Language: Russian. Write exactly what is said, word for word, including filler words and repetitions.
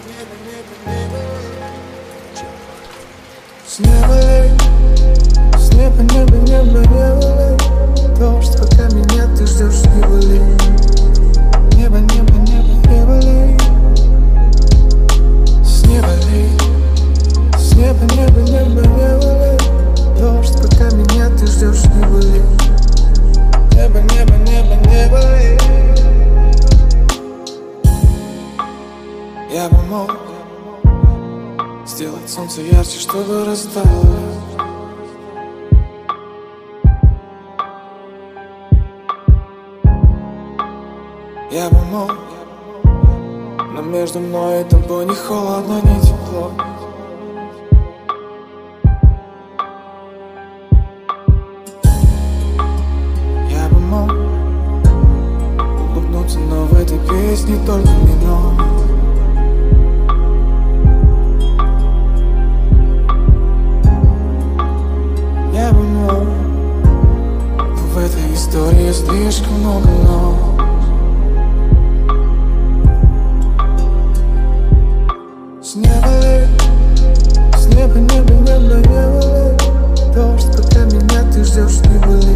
С неба лей, с неба, неба, неба, неба лей. Дождь, пока меня ты ждешь, неба лей. Небо, небо, небо, небо лей. С неба лей, с неба, неба, неба, неба лей. Дождь, пока меня ты ждешь, неба лей. Небо, небо, небо, небо лей. Я бы мог сделать солнце ярче, чтобы растало. Я бы мог, но между мной и тобой ни холодно, ни тепло. Я бы мог улыбнуться, но в этой песне только минор. Я бы мог, но в этой истории слишком много но. С неба лей, с неба, неба, неба, неба лей. Дождь, пока меня ты ждешь, неба лей.